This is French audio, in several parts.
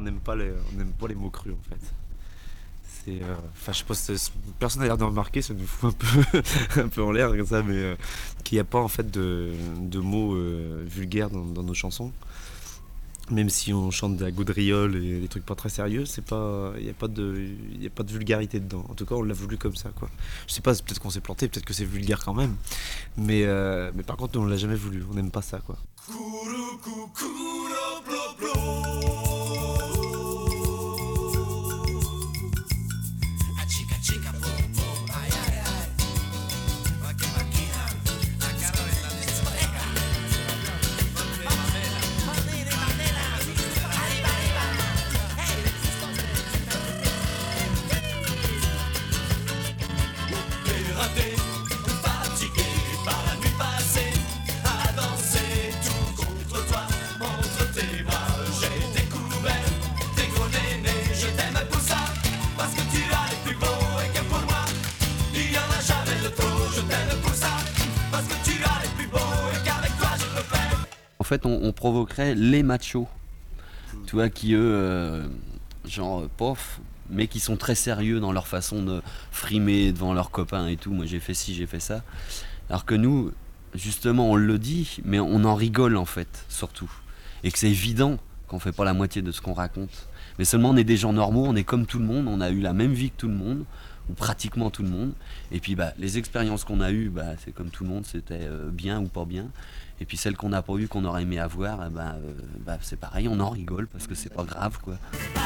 on n'aime pas les mots crus en fait. Enfin, je sais pas, personne n'a l'air de remarquer, ça nous fout un peu, un peu en l'air comme ça, mais qu'il n'y a pas en fait de mots vulgaires dans nos chansons. Même si on chante de la gaudriole et des trucs pas très sérieux, il n'y a pas de vulgarité dedans. En tout cas, on l'a voulu comme ça, quoi. Je sais pas, peut-être qu'on s'est planté, peut-être que c'est vulgaire quand même, mais par contre, on l'a jamais voulu. On n'aime pas ça, quoi. En fait, on provoquerait les machos, tu vois, qui eux, genre, pof, mais qui sont très sérieux dans leur façon de frimer devant leurs copains et tout. Moi, j'ai fait ci, j'ai fait ça. Alors que nous, justement, on le dit, mais on en rigole, en fait, surtout. Et que c'est évident qu'on fait pas la moitié de ce qu'on raconte. Mais seulement, on est des gens normaux, on est comme tout le monde, on a eu la même vie que tout le monde, ou pratiquement tout le monde. Et puis, les expériences qu'on a eues, c'est comme tout le monde, c'était bien ou pas bien. Et puis celles qu'on n'a pas eues, qu'on aurait aimé avoir, c'est pareil, on en rigole parce que c'est pas grave, quoi.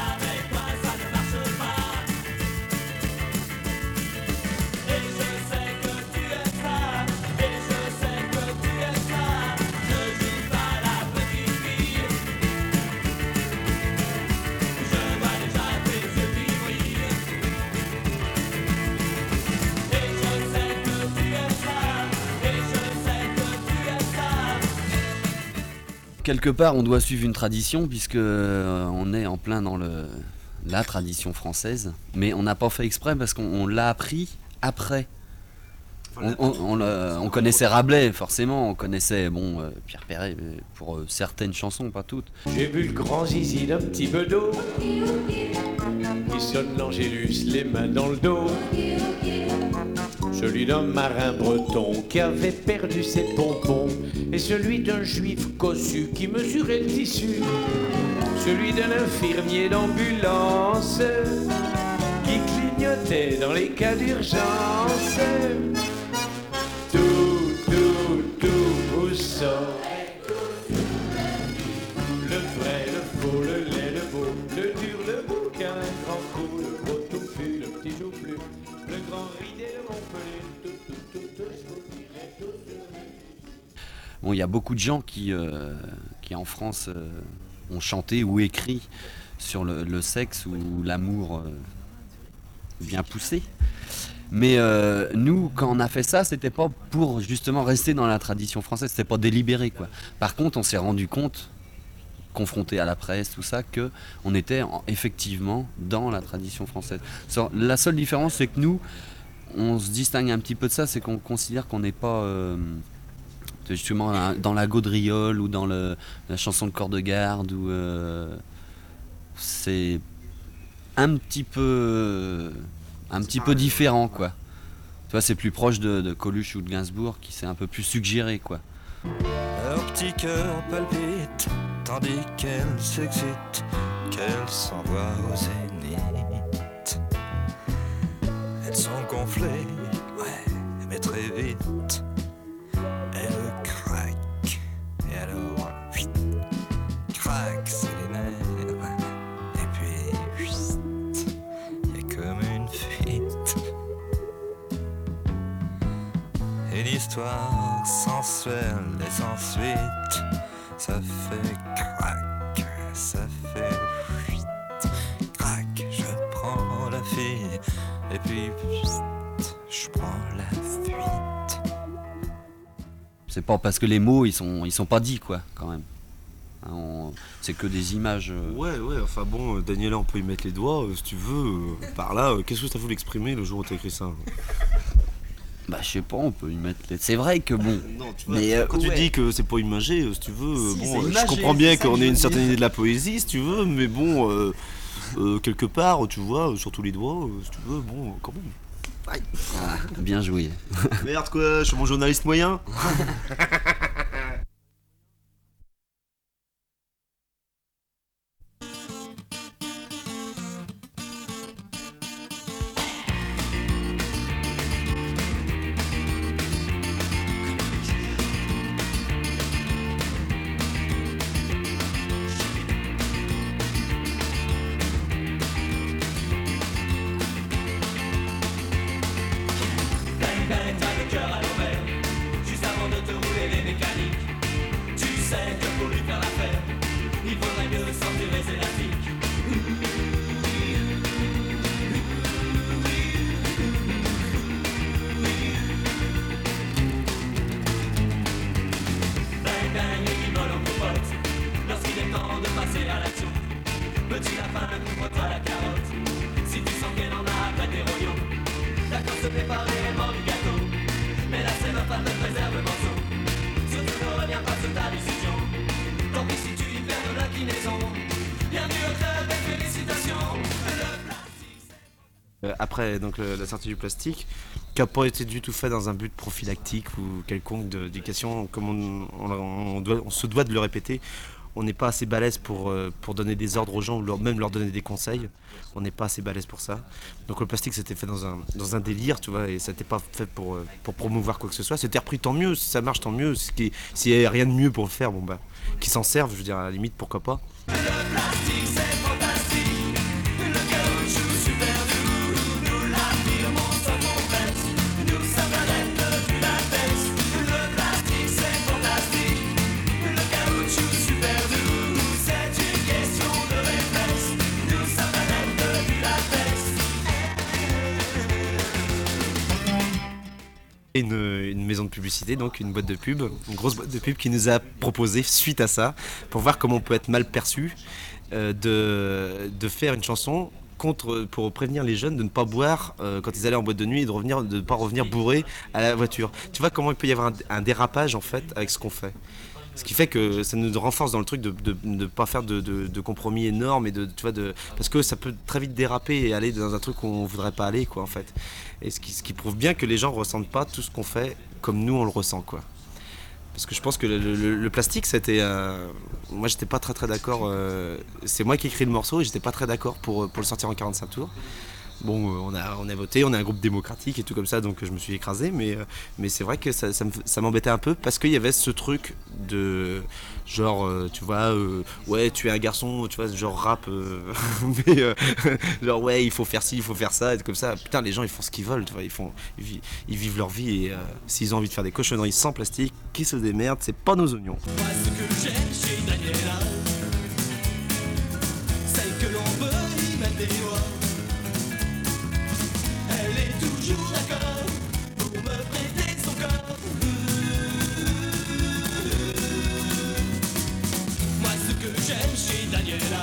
Quelque part, on doit suivre une tradition puisque on est en plein dans la tradition française, mais on n'a pas fait exprès parce qu'on l'a appris après. On connaissait Rabelais, forcément, on connaissait Pierre Perret pour certaines chansons, pas toutes. J'ai vu le grand zizi d'un petit bedeau qui sonne l'angélus, les mains dans le dos. Celui d'un marin breton qui avait perdu ses pompons, et celui d'un juif cossu qui mesurait le tissu, celui d'un infirmier d'ambulance qui clignotait dans les cas d'urgence. Tout, où sort le vrai, le faux, le laid, le beau, le dur, le bouquin, le grand coup, le gros touffu, le petit joufflu, le grand ridé de Montpellier, Bon, il y a beaucoup de gens qui en France ont chanté ou écrit sur le sexe ou l'amour bien poussé. Mais nous, quand on a fait ça, c'était pas pour justement rester dans la tradition française, c'était pas délibéré, quoi. Par contre, on s'est rendu compte, confronté à la presse, tout ça, que on était effectivement dans la tradition française. La seule différence, c'est que nous, on se distingue un petit peu de ça, c'est qu'on considère qu'on n'est pas justement dans la gaudriole ou dans la chanson de corps de garde, ou c'est un petit peu différent, quoi. Tu vois, c'est plus proche de Coluche ou de Gainsbourg, qui s'est un peu plus suggéré, quoi. Leur petit cœur palpite, tandis qu'elle s'excite, qu'elle s'envoie au zénith. Elles sont gonflées, ouais, mais très vite. Elles craquent, et alors, craque, c'est les nerfs. Et puis, y a comme une fuite. Une histoire sensuelle et sans suite. Ça fait crac, ça fait fuite. Crac, je prends la fille. Et puis, je prends la fuite. C'est pas parce que les mots, ils sont pas dits, quoi, quand même. C'est que des images. Ouais, enfin bon, Daniela, on peut y mettre les doigts, si tu veux, par là. Qu'est-ce que t'as voulu exprimer le jour où t'as écrit ça? Bah je sais pas, on peut y mettre c'est vrai que bon. Non, tu vois, Mais, quand tu ouais. dis que c'est pas imagé, si tu veux, Si, bon, c'est je imagé, comprends bien c'est ça qu'on que ait je une veux certaine dire. idée de la poésie, si tu veux, mais bon, quelque part, tu vois, sur tous les doigts, si tu veux, bon, quand même. Aïe. Ah, bien joué. Merde quoi, je suis mon journaliste moyen. Après donc la sortie du plastique, qui n'a pas été du tout fait dans un but prophylactique ou quelconque d'éducation, comme on se doit de le répéter. On n'est pas assez balèze pour donner des ordres aux gens ou même leur donner des conseils. On n'est pas assez balèze pour ça. Donc le plastique c'était fait dans un délire, tu vois, et ça n'était pas fait pour promouvoir quoi que ce soit. C'était repris, tant mieux, si ça marche tant mieux. S'il n'y a rien de mieux pour le faire, bon bah, qu'ils s'en servent, je veux dire, à la limite, pourquoi pas. Une maison de publicité, donc une boîte de pub, une grosse boîte de pub qui nous a proposé, suite à ça, pour voir comment on peut être mal perçu, de faire une chanson pour prévenir les jeunes de ne pas boire quand ils allaient en boîte de nuit et de ne pas revenir bourrés à la voiture. Tu vois comment il peut y avoir un dérapage en fait avec ce qu'on fait. Ce qui fait que ça nous renforce dans le truc de ne pas faire de compromis énormes et parce que ça peut très vite déraper et aller dans un truc où on voudrait pas aller quoi en fait. Et ce qui prouve bien que les gens ressentent pas tout ce qu'on fait comme nous on le ressent quoi. Parce que je pense que le plastique c'était moi j'étais pas très d'accord, c'est moi qui ai écrit le morceau et j'étais pas très d'accord pour le sortir en 45 tours. Bon, on a voté, on est un groupe démocratique et tout comme ça, donc je me suis écrasé, mais c'est vrai que ça m'embêtait un peu parce qu'il y avait ce truc de genre, tu vois, ouais, tu es un garçon, tu vois, genre rap, mais genre ouais, il faut faire ci, il faut faire ça, et comme ça. Putain, les gens ils font ce qu'ils veulent, tu vois, ils vivent leur vie et s'ils ont envie de faire des cochonneries sans plastique, qui se démerdent, c'est pas nos oignons. Moi, ce que j'aime chez Daniela, c'est que l'on peut y mettre des doigts. Elle est toujours d'accord pour me prêter son corps. Moi, ce que j'aime chez Daniela,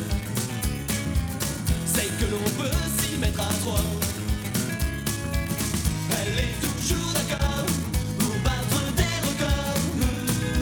c'est que l'on peut s'y mettre à trois. Elle est toujours d'accord pour battre des records.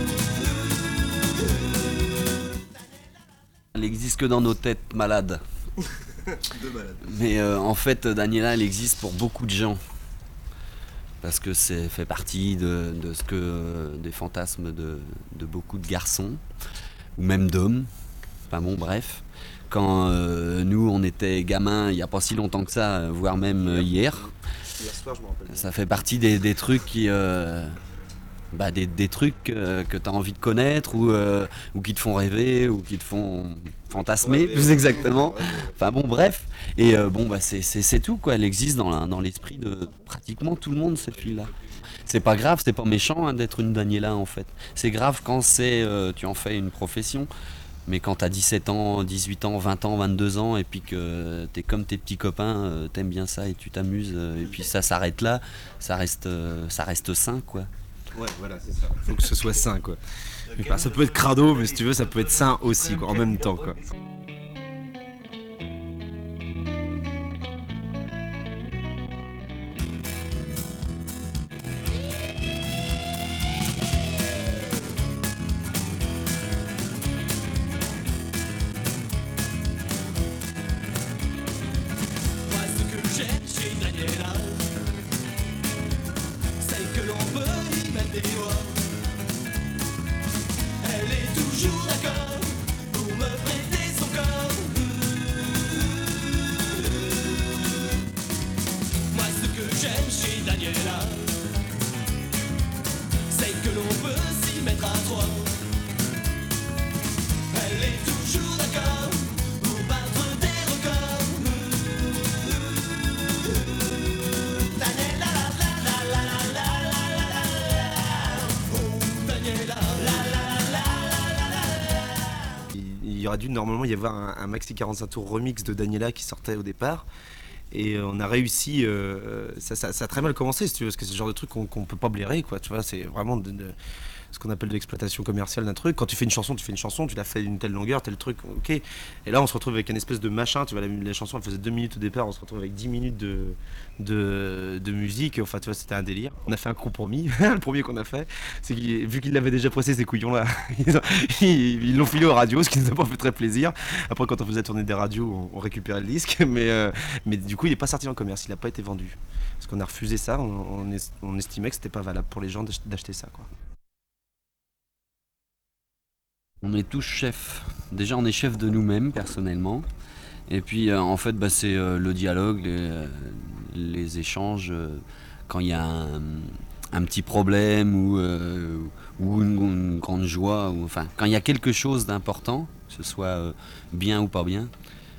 Elle existe que dans nos têtes malades. Mais en fait, Daniela, elle existe pour beaucoup de gens. Parce que c'est fait partie des fantasmes de beaucoup de garçons, ou même d'hommes. Enfin bon, bref. Quand nous, on était gamins, il n'y a pas si longtemps que ça, voire même hier, Hier soir, je me rappelle. ça fait partie des trucs qui... des trucs que tu as envie de connaître ou qui te font rêver ou qui te font fantasmer plus exactement. Enfin bon bref. Et c'est tout quoi. Elle existe dans l'esprit de pratiquement tout le monde cette fille-là. C'est pas grave, c'est pas méchant hein, d'être une Daniela en fait. C'est grave quand tu en fais une profession. Mais quand t'as 17 ans, 18 ans, 20 ans, 22 ans et puis que t'es comme tes petits copains, t'aimes bien ça et tu t'amuses et puis ça s'arrête là, ça reste sain quoi. Ouais, voilà, c'est ça. Faut que ce soit sain, quoi. Enfin, ça peut être crado, mais si tu veux, ça peut être sain aussi, quoi, en même temps, quoi. il y aurait dû normalement y avoir un maxi 45 tours remix de Daniela qui sortait au départ. Et on a réussi, ça a très mal commencé si tu veux, parce que c'est le genre de truc qu'on peut pas blairer, quoi. Tu vois, c'est vraiment ce qu'on appelle de l'exploitation commerciale d'un truc. Quand tu fais une chanson, tu l'as fait d'une telle longueur, tel truc, ok. Et là, on se retrouve avec une espèce de machin, tu vois, la chanson, elle faisait 2 minutes au départ, on se retrouve avec 10 minutes de musique. Enfin, tu vois, c'était un délire. On a fait un compromis. Le premier qu'on a fait, c'est vu qu'il l'avait déjà pressé, ces couillons-là, ils l'ont filé aux radios, ce qui nous a pas fait très plaisir. Après, quand on faisait tourner des radios, on récupérait le disque, mais du coup, il n'est pas sorti en commerce, il n'a pas été vendu. Parce qu'on a refusé ça, on estimait que c'était pas valable pour les gens d'acheter ça, quoi. On est tous chefs. Déjà, on est chef de nous-mêmes, personnellement. Et puis, en fait, c'est le dialogue, les échanges. Quand il y a un petit problème ou une grande joie, enfin, quand il y a quelque chose d'important, que ce soit bien ou pas bien,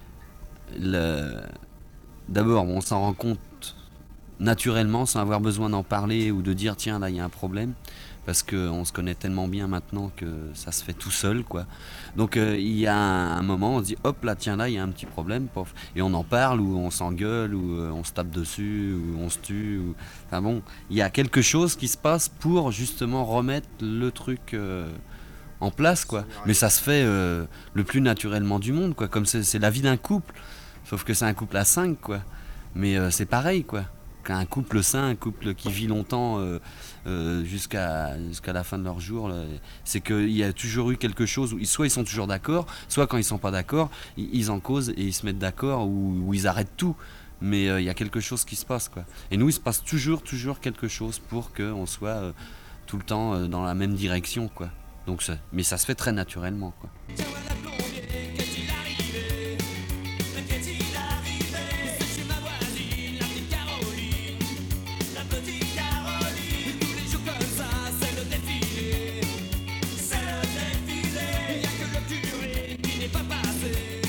d'abord, on s'en rend compte naturellement, sans avoir besoin d'en parler ou de dire tiens, là, il y a un problème. Parce qu'on se connaît tellement bien maintenant que ça se fait tout seul, quoi. Donc il y a un moment, on se dit hop là, tiens, là il y a un petit problème, pof. Et on en parle, ou on s'engueule, ou on se tape dessus, ou on se tue. Enfin bon, il y a quelque chose qui se passe pour justement remettre le truc en place, quoi. Mais ça se fait le plus naturellement du monde, quoi. Comme c'est la vie d'un couple, sauf que c'est un couple à 5, quoi. Mais c'est pareil, quoi. Un couple sain, un couple qui vit longtemps jusqu'à la fin de leur jour, là, c'est qu'il y a toujours eu quelque chose où soit ils sont toujours d'accord, soit quand ils sont pas d'accord, ils en causent et ils se mettent d'accord ou ils arrêtent tout. Mais il y a quelque chose qui se passe, quoi. Et nous, il se passe toujours quelque chose pour qu'on soit tout le temps dans la même direction, quoi. Donc, mais ça se fait très naturellement, quoi. Tiens, voilà plombier, qu'est-il arrivé? Qu'est-il arrivé? C'est chez ma voisine, la petite Caroline. La petite Caroline. Tous les jours comme ça, c'est le défilé. C'est le défilé. Il n'y a que le curé qui n'est pas passé.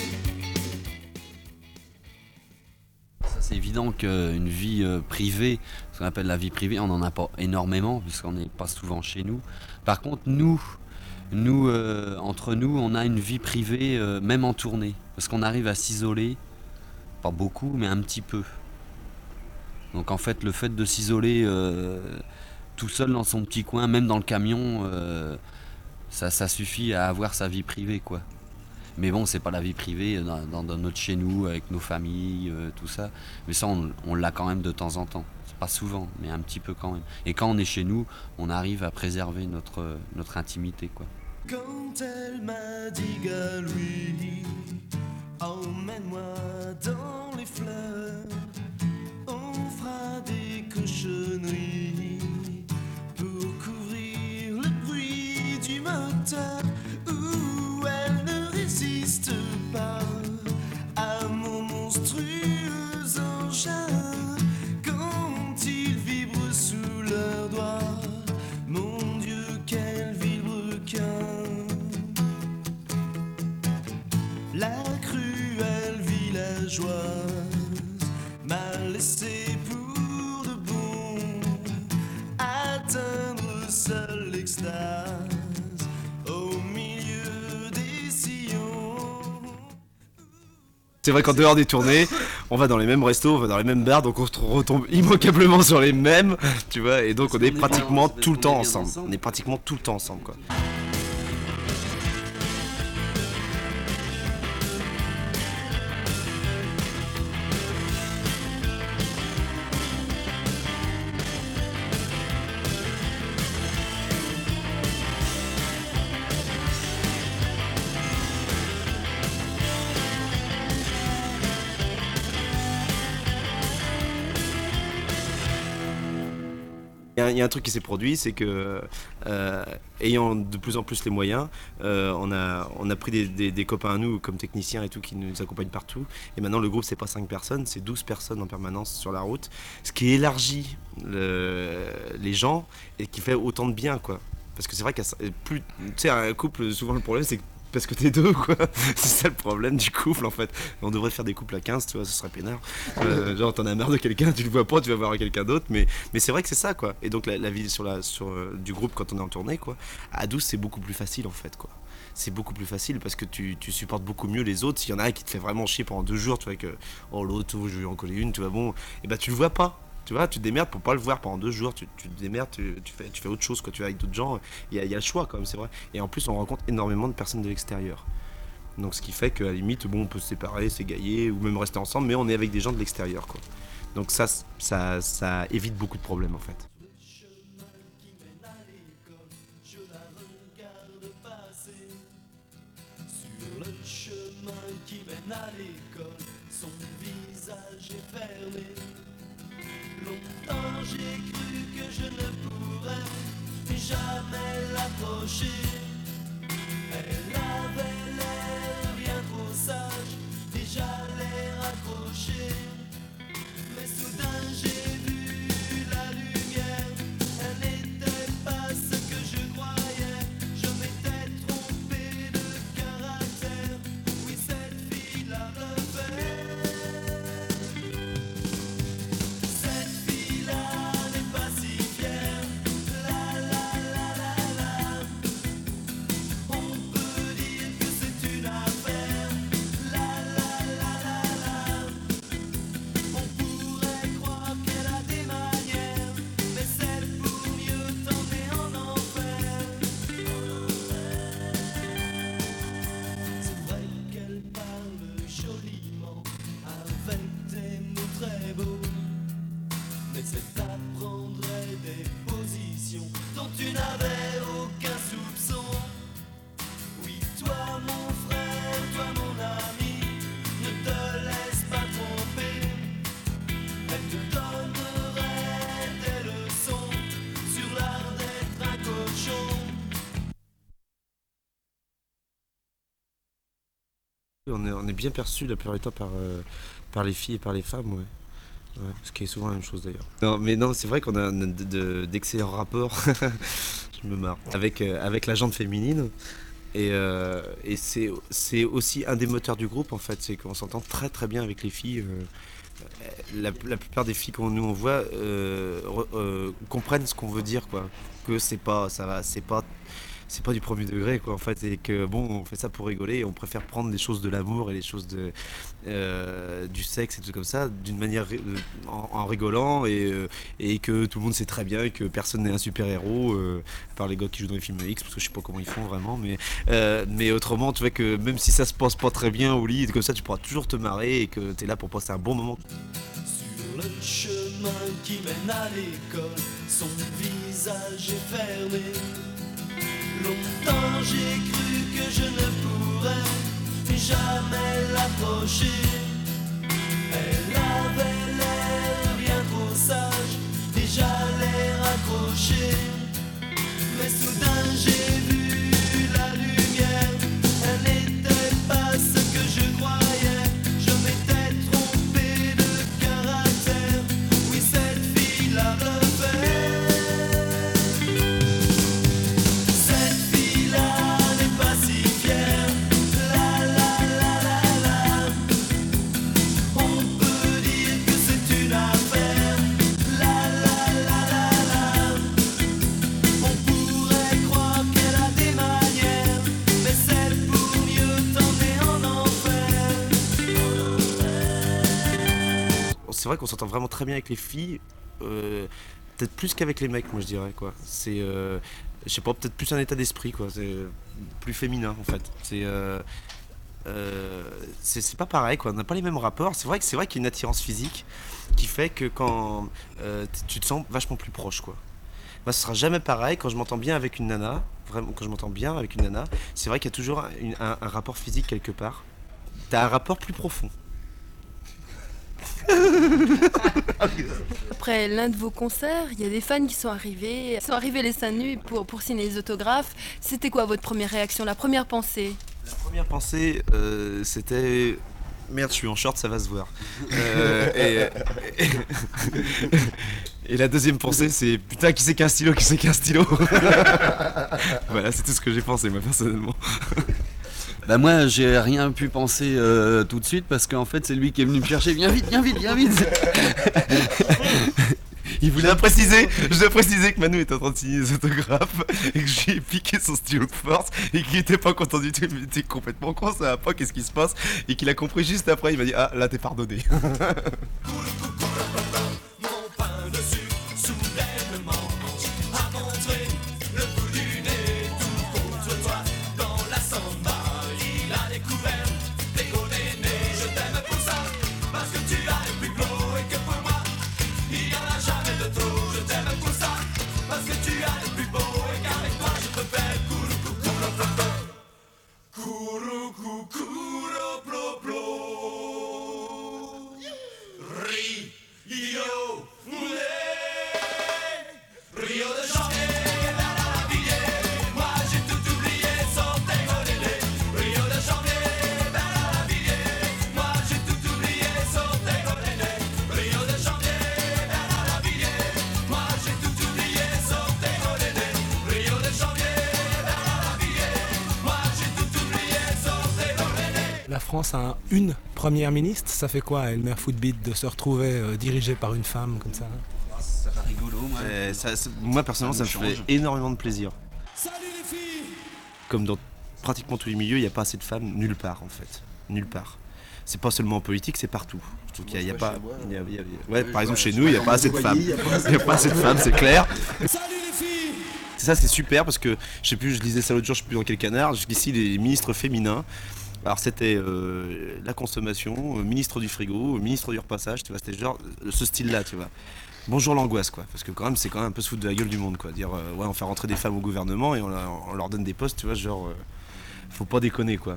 Ça, c'est évident qu'une vie privée, ce qu'on appelle la vie privée, on n'en a pas énormément, puisqu'on n'est pas souvent chez nous. Par contre, nous, entre nous, on a une vie privée, même en tournée, parce qu'on arrive à s'isoler, pas beaucoup, mais un petit peu. Donc en fait, le fait de s'isoler tout seul dans son petit coin, même dans le camion, ça suffit à avoir sa vie privée, quoi. Mais bon, c'est pas la vie privée dans notre chez nous, avec nos familles, tout ça. Mais ça, on l'a quand même de temps en temps. C'est pas souvent, mais un petit peu quand même. Et quand on est chez nous, on arrive à préserver notre intimité, quoi. Quand elle m'a dit Galway, emmène-moi dans les fleurs, on fera des cochonneries pour couvrir le bruit du moteur, où elle ne résiste pas à mon monstrueux engin quand il vibre sous leurs doigts. Mon Dieu, quel vilebrequin! La cruelle villageoise m'a laissé pour de bon atteindre seul l'extase au milieu des sillons. C'est vrai qu'en dehors des tournées, on va dans les mêmes restos, on va dans les mêmes bars, donc on se retombe immanquablement sur les mêmes, tu vois, et donc on est pratiquement tout le temps ensemble. On est pratiquement tout le temps ensemble, quoi. Il y a un truc qui s'est produit, c'est que ayant de plus en plus les moyens, on a pris des copains à nous comme techniciens et tout qui nous accompagnent partout. Et maintenant le groupe c'est pas 5 personnes, c'est 12 personnes en permanence sur la route. Ce qui élargit les gens et qui fait autant de bien, quoi. Parce que c'est vrai qu'il y a plus, tu sais, un couple, souvent le problème c'est que parce que t'es deux, quoi. C'est ça le problème du couple, en fait. On devrait faire des couples à 15, tu vois, ce serait peinard. Genre, t'en as marre de quelqu'un, tu le vois pas, tu vas voir quelqu'un d'autre, mais c'est vrai que c'est ça, quoi. Et donc, la vie du groupe, quand on est en tournée, quoi, à 12, c'est beaucoup plus facile, en fait, quoi. c'est beaucoup plus facile parce que tu supportes beaucoup mieux les autres. S'il y en a un qui te fait vraiment chier pendant 2 jours, tu vois que l'autre, je vais en coller une, tu vois, bon, et bah tu le vois pas. Tu vois, tu te démerdes pour pas le voir pendant 2 jours, tu te démerdes, tu fais autre chose, quoi, tu vas avec d'autres gens, il y a le choix quand même, c'est vrai. Et en plus, on rencontre énormément de personnes de l'extérieur. Donc ce qui fait qu'à la limite, bon, on peut se séparer, s'égailler, ou même rester ensemble, mais on est avec des gens de l'extérieur, quoi. Donc ça évite beaucoup de problèmes, en fait. Sur le chemin qui mène à l'école, son visage est fermé. Longtemps j'ai cru que je ne pourrais jamais l'approcher. Elle avait l'air bien trop sage, déjà l'air accroché. Mais soudain j'ai vu la lumière, elle n'était pas ce que je croyais. Je m'étais trompé de caractère, oui cette fille-là le fait. Cette fille-là n'est pas si fière, la la la la la. On peut dire que c'est une affaire, la la la la la. On pourrait croire qu'elle a des manières, mais c'est pour mieux tomber en enfer. C'est vrai qu'elle parle joliment, avec des mots très beaux, mais c'est apprendre des positions dont tu n'avais aucun soupçon. Oui, toi mon frère, toi mon ami, ne te laisse pas tromper. Elle te donnerait des leçons sur l'art d'être un cochon. On est bien perçu la plupart du temps par les filles et par les femmes, ouais. Ouais, ce qui est souvent la même chose d'ailleurs. Non, mais non, c'est vrai qu'on a d'excellents rapports, je me marre, avec la gente féminine. Et c'est aussi un des moteurs du groupe en fait, c'est qu'on s'entend très très bien avec les filles. La plupart des filles qu'on nous voit comprennent ce qu'on veut dire, quoi. Que c'est pas du premier degré, quoi, en fait, et que bon, on fait ça pour rigoler et on préfère prendre les choses de l'amour et les choses du sexe et tout comme ça d'une manière en rigolant et que tout le monde sait très bien et que personne n'est un super héros à part les gars qui jouent dans les films X, parce que je sais pas comment ils font vraiment, mais autrement tu vois que même si ça se passe pas très bien au lit comme ça, tu pourras toujours te marrer et que t'es là pour passer un bon moment. Sur le chemin qui mène à l'école, son visage est fermé. Longtemps j'ai cru que je ne pourrais jamais l'approcher. Elle avait l'air bien trop sage, déjà l'air accroché. Mais soudain j'ai vu la lumière, elle n'était pas ce que je croyais. Je m'étais trompé de caractère, oui cette fille-là le fait. C'est vrai qu'on s'entend vraiment très bien avec les filles, peut-être plus qu'avec les mecs, moi je dirais, quoi. C'est, je sais pas, peut-être plus un état d'esprit, quoi. C'est plus féminin en fait. C'est pas pareil, quoi. On n'a pas les mêmes rapports. C'est vrai qu'il y a une attirance physique qui fait que quand tu te sens vachement plus proche, quoi. Moi, ce sera jamais pareil quand je m'entends bien avec une nana. Vraiment, quand je m'entends bien avec une nana, c'est vrai qu'il y a toujours un rapport physique quelque part. T'as un rapport plus profond. Après l'un de vos concerts, il y a des fans qui sont arrivés les seins nus pour signer les autographes. C'était quoi votre première réaction, la première pensée? La première pensée, c'était merde, je suis en short, ça va se voir. Et la deuxième pensée, c'est putain, qui c'est qu'un stylo, Voilà, c'est tout ce que j'ai pensé, moi, personnellement. Bah moi j'ai rien pu penser tout de suite parce qu'en fait c'est lui qui est venu me chercher. Viens vite. Il voulait préciser, je dois préciser que Manu était en train de signer des autographes et que je lui ai piqué son stylo de force et qu'il était pas content du tout. Il me dit t'es complètement con, ça va pas, qu'est-ce qui se passe? Et qu'il a compris juste après, il m'a dit ah là t'es pardonné. Mon pain dessus, soudainement, a montré le bout du nez, tout contre toi. Dans la samba, il a découvert des gros nénés. Je t'aime pour ça, parce que tu as le plus beau et que pour moi, il y en a jamais de trop. Je t'aime pour ça, parce que tu as le plus beau et qu'avec toi je peux faire courou coucou plo plo. Courou coucou plo plo. Rio, Rio de janvier, la la la billet. Moi j'ai tout oublié sans tes golélés. Rio de janvier, la la la billet. Moi j'ai tout oublié sans tes golélés. Rio de janvier, la la la billet. Moi j'ai tout oublié sans tes golélés. Rio de janvier, la la la billet. Moi j'ai tout oublié sans tes golélés. La France a une première ministre, ça fait quoi, Elmer Footbeat, de se retrouver dirigée par une femme comme ça? Ça va rigolo, moi. Moi personnellement ça me fait énormément de plaisir. Salut les filles. Comme dans pratiquement tous les milieux, il n'y a pas assez de femmes nulle part en fait. Nulle part. C'est pas seulement en politique, c'est partout. Je trouve qu'il y a pas. Ouais, par exemple chez nous, il n'y a pas assez de femmes. Il n'y a pas assez de femmes, c'est clair. Salut les filles. Ça c'est super parce que je sais plus, je lisais ça l'autre jour, je sais plus dans quel canard. Jusqu'ici les ministres féminins. Alors c'était la consommation, ministre du frigo, ministre du repassage, tu vois, c'était genre ce style-là, tu vois. Bonjour l'angoisse quoi, parce que quand même c'est quand même un peu se foutre de la gueule du monde quoi, dire ouais on fait rentrer des femmes au gouvernement et on leur donne des postes, tu vois, genre faut pas déconner quoi.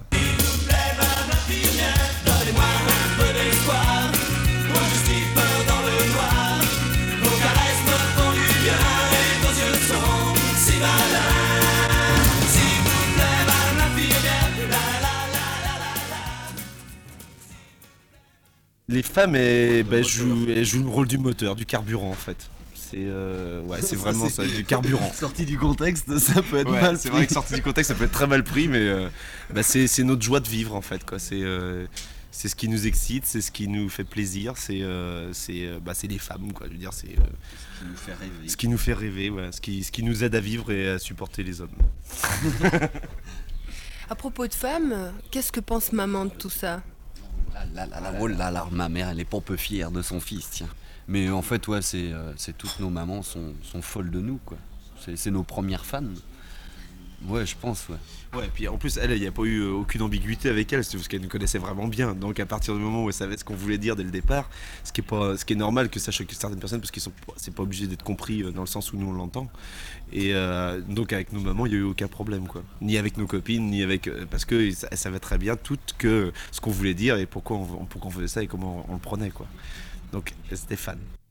Donnez-moi un peu d'espoir. Moi je suis peur dans le noir. Vos caresses me font du bien et vos yeux sont si malins. S'il vous plaît, madame l'infirmière. La la la la la la. Les femmes elles jouent le rôle du moteur, du carburant en fait. C'est ouais, c'est vraiment ça, du carburant. Sorti du contexte, ça peut être Ouais, mal c'est pris. vrai que sorti du contexte ça peut être très mal pris mais c'est notre joie de vivre en fait quoi. C'est ce qui nous excite, c'est ce qui nous fait plaisir, c'est les femmes quoi. Je veux dire c'est Ça nous fait rêver. ce qui nous fait rêver, ouais, ce qui nous aide à vivre et à supporter les hommes. À propos de femmes, qu'est-ce que pense maman de tout ça? Oh là là, ma mère, elle est pas peu fière de son fils, tiens. Mais en fait, ouais, c'est toutes nos mamans sont folles de nous, quoi. C'est nos premières fans. Ouais, je pense, ouais. Ouais, et puis en plus, elle, il n'y a pas eu aucune ambiguïté avec elle, c'est parce qu'elle nous connaissait vraiment bien. Donc à partir du moment où elle savait ce qu'on voulait dire dès le départ, ce qui est normal que ça choque certaines personnes parce c'est pas obligé d'être compris dans le sens où nous on l'entend. Et donc avec nos mamans, il n'y a eu aucun problème, quoi. Ni avec nos copines, ni avec parce que elle savait très bien toutes que ce qu'on voulait dire et pourquoi on faisait ça et comment on le prenait, quoi. Donc c'était fan.